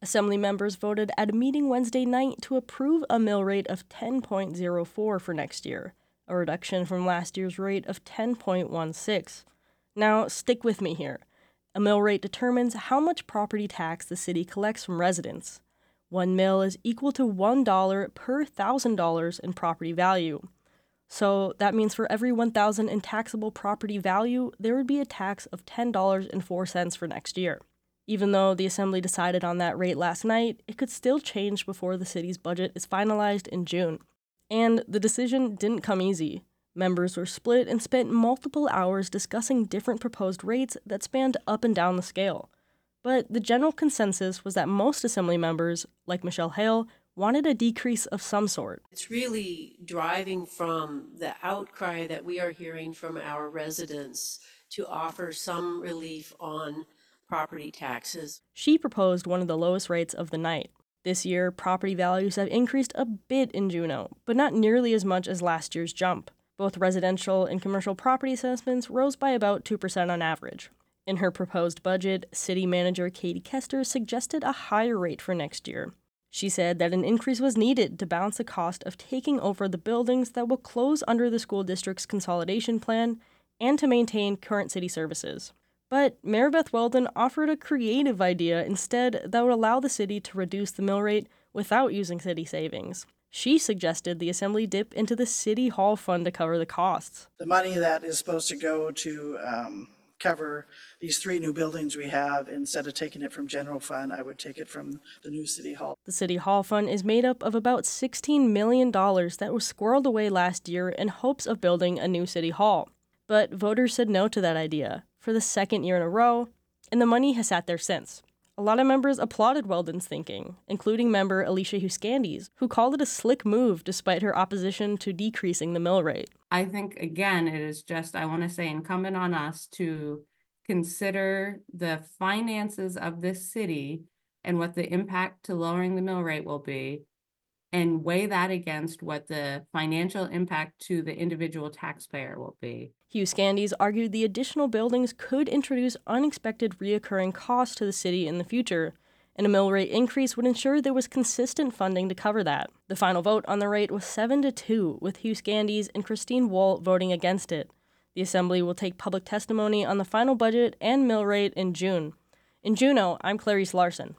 Assembly members voted at a meeting Wednesday night to approve a mill rate of 10.04 for next year, a reduction from last year's rate of 10.16. Now, stick with me here. A mill rate determines how much property tax the city collects from residents. 1 mill is equal to $1 per $1,000 in property value. So that means for every $1,000 in taxable property value, there would be a tax of $10.04 for next year. Even though the Assembly decided on that rate last night, it could still change before the city's budget is finalized in June. And the decision didn't come easy. Members were split and spent multiple hours discussing different proposed rates that spanned up and down the scale. But the general consensus was that most Assembly members, like Michelle Hale, wanted a decrease of some sort. It's really driving from the outcry that we are hearing from our residents to offer some relief on property taxes. She proposed one of the lowest rates of the night. This year, property values have increased a bit in Juneau, but not nearly as much as last year's jump. Both residential and commercial property assessments rose by about 2% on average. In her proposed budget, City Manager Katie Kester suggested a higher rate for next year. She said that an increase was needed to balance the cost of taking over the buildings that will close under the school district's consolidation plan and to maintain current city services. But Mayor Beth Weldon offered a creative idea instead that would allow the city to reduce the mill rate without using city savings. She suggested the Assembly dip into the City Hall fund to cover the costs. The money that is supposed to go to cover these 3 new buildings we have, instead of taking it from general fund, I would take it from the new City Hall. The City Hall fund is made up of about $16 million that was squirreled away last year in hopes of building a new City Hall. But voters said no to that idea for the second year in a row, and the money has sat there since. A lot of members applauded Weldon's thinking, including member Alicia Huskandes, who called it a slick move despite her opposition to decreasing the mill rate. I think, again, it is just, I want to say, incumbent on us to consider the finances of this city and what the impact to lowering the mill rate will be, and weigh that against what the financial impact to the individual taxpayer will be. Huskandes argued the additional buildings could introduce unexpected reoccurring costs to the city in the future, and a mill rate increase would ensure there was consistent funding to cover that. The final vote on the rate was 7-2, with Huskandes and Christine Wohl voting against it. The Assembly will take public testimony on the final budget and mill rate in June. In Juneau, I'm Clarice Larson.